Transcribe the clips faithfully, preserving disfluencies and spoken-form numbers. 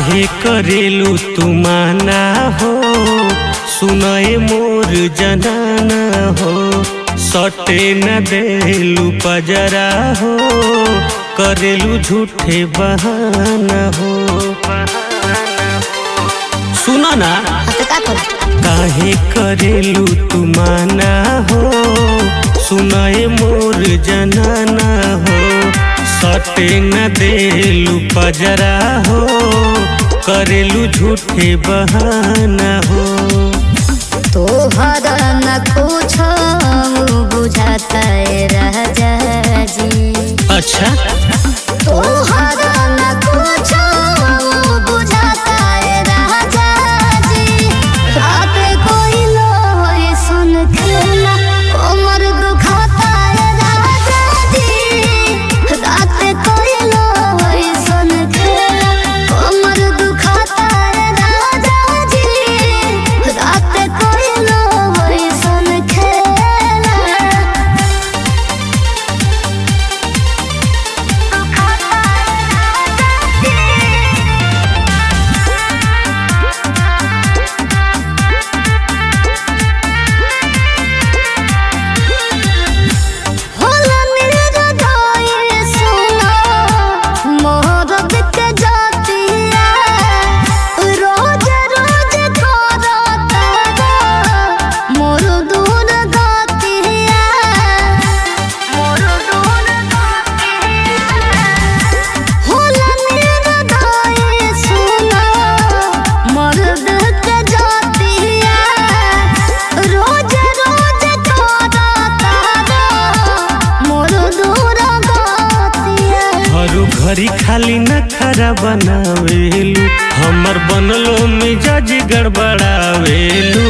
काहे करेलू तू माना हो, सुनाए मोर जनाना हो, सटे न देलू पजरा हो, करेलू झूठे बहाना हो। सुना ना काहे करेलू तू माना हो, सुनाए मोर जनाना हो, सटे न देलू पजरा हो, करेलू झूठे बहाना हो। तोहरा न कुछ बुझाता है राजा जी। अच्छा तोहरा न कुछ बुझाता है राजा जी। रात कोई लो होई सुन खेला कमर दुखाता है राजा जी। रात कोई लो होई सुन खेला कमर दुखाता है राजा जी। रात कोई लो होई सुन खेला घरी खाली न खरा बनावेलू, हमर बनलो मिजाज गड़बड़ावेलू।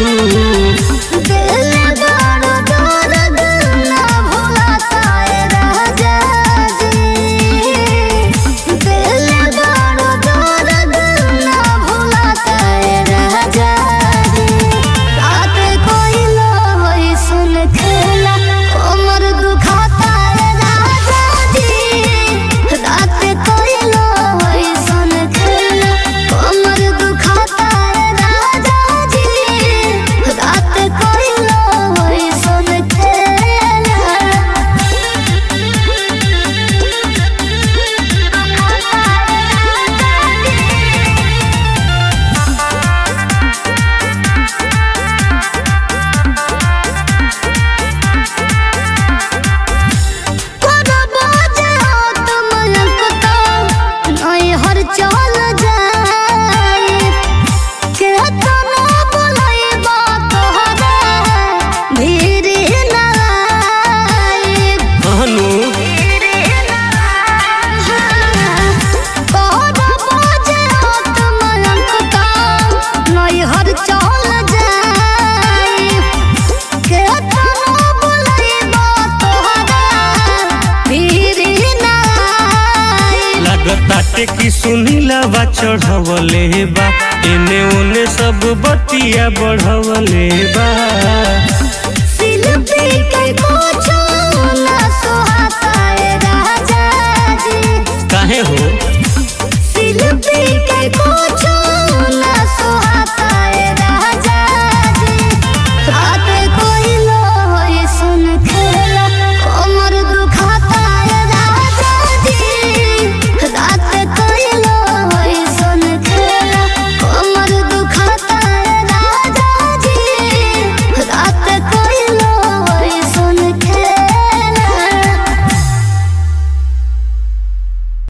ताटे की सुनीला बा चढ़वले बा, एने ओने सब बतिया बढ़वले बा। शिल्पी के